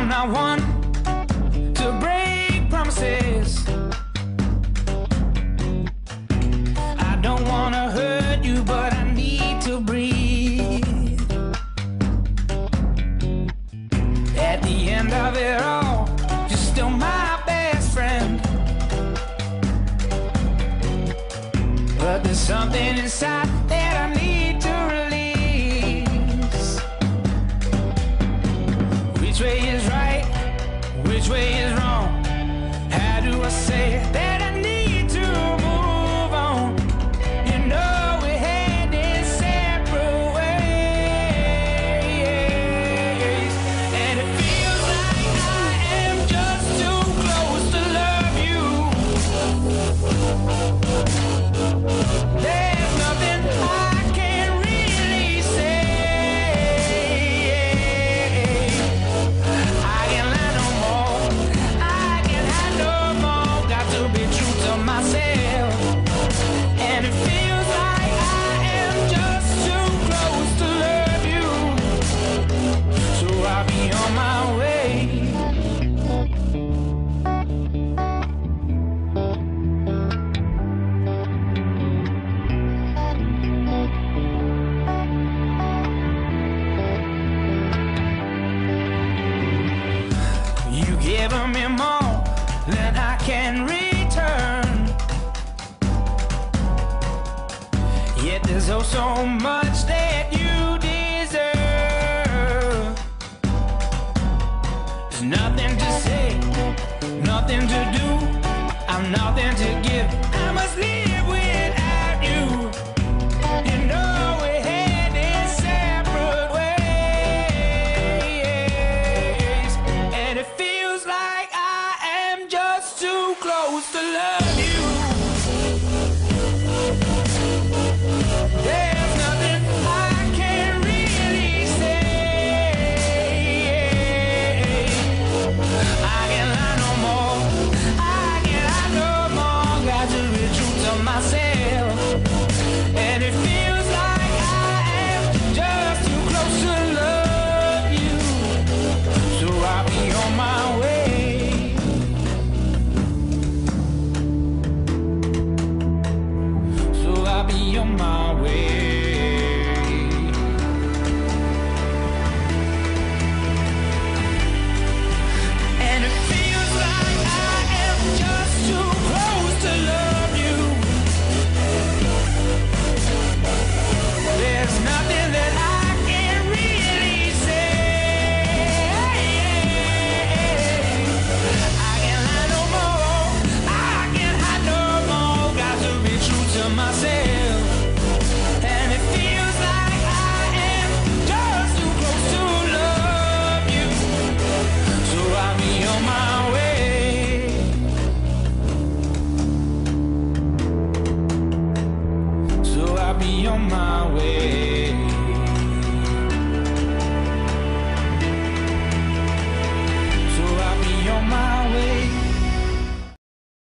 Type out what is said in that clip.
I'm not one to break promises. I don't wanna hurt you, but I need to breathe. At the end of it all, you're still my best friend. But there's something inside that I need to release. Which way is right? Which way is wrong? How do I say that I need to move on? You know we headed separate ways, and it feels like I am just too close to love you. There's nothing I can really say. I can't lie no more. I can't hide no more. Got to be true to myself. And it feels like I am just too close to love you. So I'll be on my way. You giving me more than I can return. Yet there's oh so much that you deserve. There's nothing to say, nothing to do. I'm nothing to